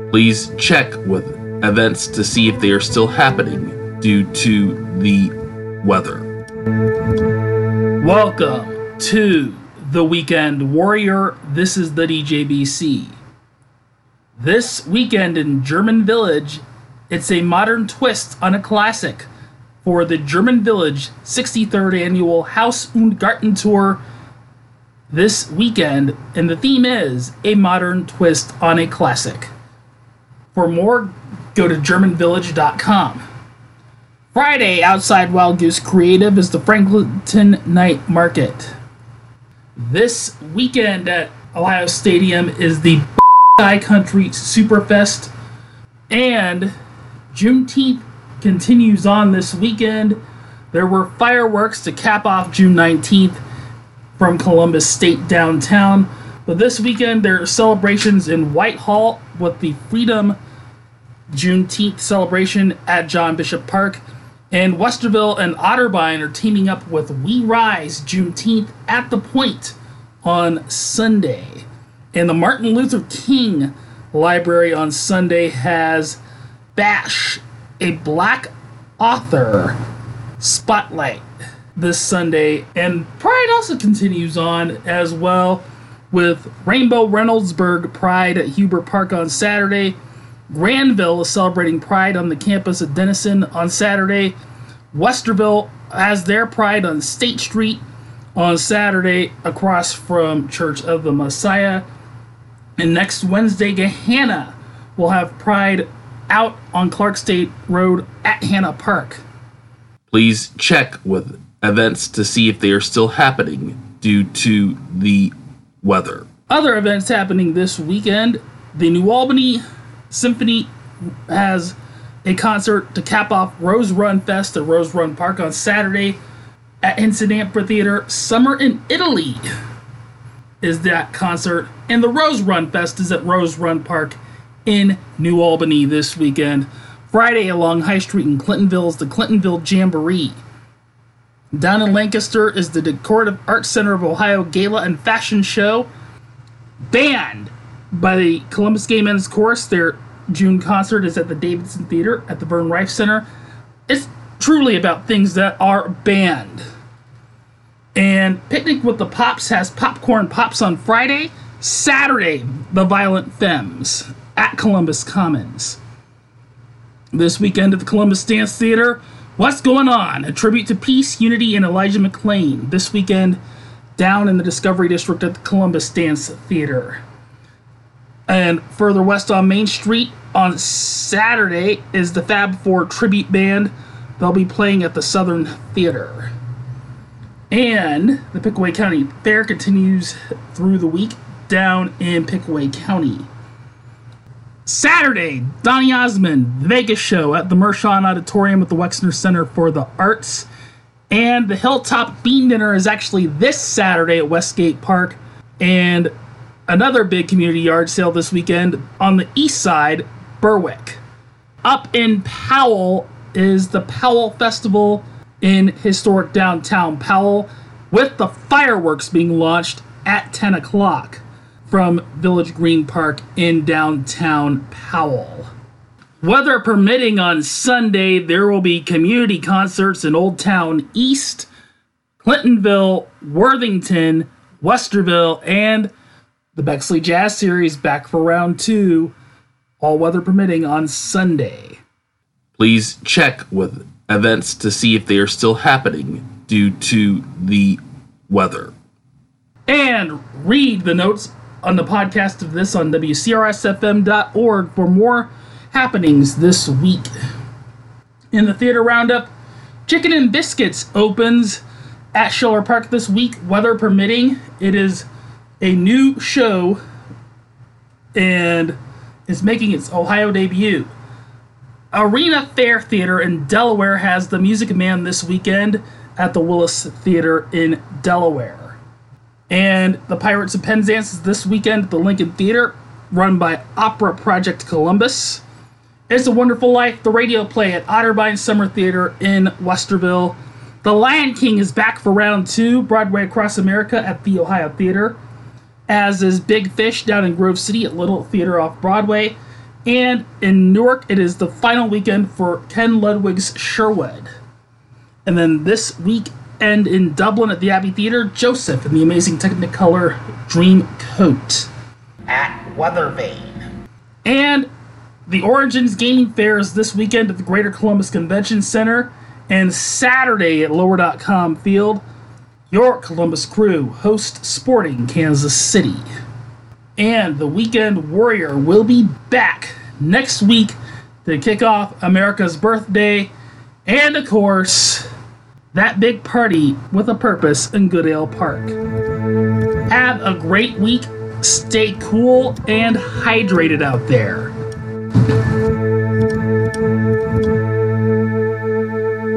Please check with events to see if they are still happening due to the weather. Welcome to The Weekend Warrior. This is the DJBC. This weekend in German Village, it's a modern twist on a classic for the German Village 63rd Annual Haus- und Gartentour this weekend, and the theme is a modern twist on a classic. For more, go to GermanVillage.com. Friday, outside Wild Goose Creative, is the Franklinton Night Market. This weekend at Ohio Stadium is the Sky Country Superfest, and Juneteenth continues on this weekend. There were fireworks to cap off June 19th from Columbus State downtown, but this weekend there are celebrations in Whitehall with the Freedom Juneteenth celebration at John Bishop Park, and Westerville and Otterbein are teaming up with We Rise Juneteenth at the Point on Sunday. And the Martin Luther King Library on Sunday has Bash, a Black author spotlight this Sunday. And Pride also continues on as well with Rainbow Reynoldsburg Pride at Huber Park on Saturday. Granville is celebrating Pride on the campus of Denison on Saturday. Westerville has their Pride on State Street on Saturday across from Church of the Messiah. And next Wednesday, Gahanna will have Pride out on Clark State Road at Hanna Park. Please check with events to see if they are still happening due to the weather. Other events happening this weekend, the New Albany Symphony has a concert to cap off Rose Run Fest at Rose Run Park on Saturday at Henson Amphitheater. Summer in Italy is that concert, and the Rose Run Fest is at Rose Run Park in New Albany this weekend. Friday along High Street in Clintonville is the Clintonville Jamboree. Down in Lancaster is the Decorative Arts Center of Ohio Gala and Fashion Show. Band by the Columbus Gay Men's Chorus. Their June concert is at the Davidson Theater at the Vern Rife Center. It's truly about things that are banned. And Picnic with the Pops has Popcorn Pops on Friday. Saturday, the Violent Femmes at Columbus Commons. This weekend at the Columbus Dance Theater, What's Going On? A tribute to Peace, Unity, and Elijah McClain. This weekend down in the Discovery District at the Columbus Dance Theater. And further west on Main Street on Saturday is the Fab Four Tribute Band. They'll be playing at the Southern Theater. And the Pickaway County Fair continues through the week down in Pickaway County. Saturday, Donny Osmond, The Vegas Show at the Mershon Auditorium at the Wexner Center for the Arts. And the Hilltop Bean Dinner is actually this Saturday at Westgate Park. And another big community yard sale this weekend on the east side, Berwick. Up in Powell is the Powell Festival in historic downtown Powell, with the fireworks being launched at 10 o'clock from Village Green Park in downtown Powell. Weather permitting on Sunday, there will be community concerts in Old Town East, Clintonville, Worthington, Westerville, and the Bexley Jazz Series back for round 2, all weather permitting on Sunday. Please check with events to see if they are still happening due to the weather. And read the notes on the podcast of this on WCRSFM.org for more happenings this week. In the theater roundup, Chicken and Biscuits opens at Schiller Park this week, weather permitting. It is a new show and is making its Ohio debut. Arena Fair Theater in Delaware has The Music Man this weekend at the Willis Theater in Delaware. And The Pirates of Penzance is this weekend at the Lincoln Theater, run by Opera Project Columbus. It's a Wonderful Life, the radio play at Otterbein Summer Theater in Westerville. The Lion King is back for round 2, Broadway Across America at the Ohio Theater, as is Big Fish down in Grove City at Little Theater off Broadway. And in Newark, it is the final weekend for Ken Ludwig's Sherwood. And then this weekend in Dublin at the Abbey Theatre, Joseph and the Amazing Technicolor Dreamcoat at Weathervane. And the Origins Gaming Fair is this weekend at the Greater Columbus Convention Center, and Saturday at Lower.com Field. Your Columbus Crew host Sporting Kansas City. And the Weekend Warrior will be back next week to kick off America's birthday and, of course, that big party with a purpose in Goodale Park. Have a great week. Stay cool and hydrated out there.